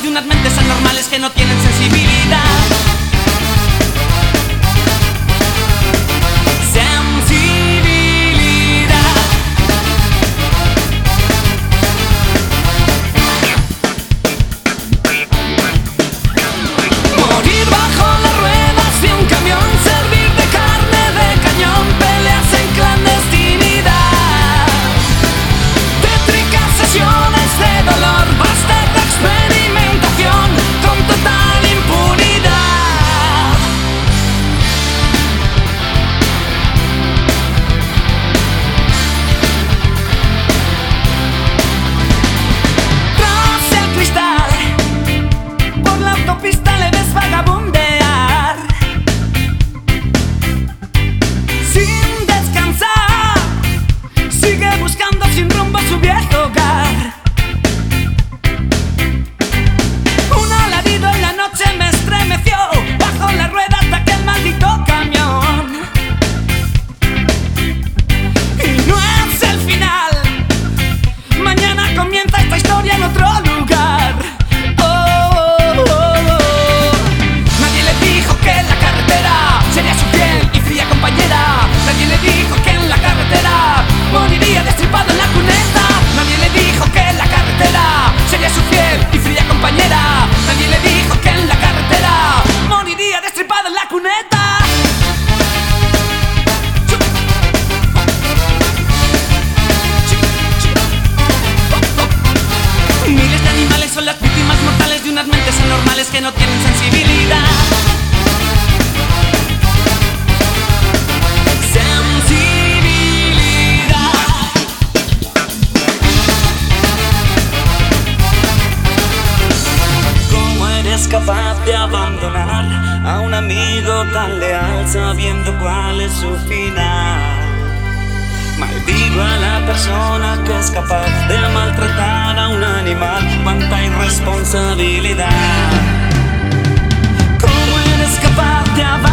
unas mentes anormales que no tienen sensibilidad. Son las víctimas mortales de unas mentes anormales que no tienen sensibilidad. Sensibilidad. ¿Cómo eres capaz de abandonar a un amigo tan leal sabiendo cuál es su final? Maldigo a la persona que es capaz de maltratar a un animal. ¡Cuánta irresponsabilidad! ¿Cómo eres capaz de abandonar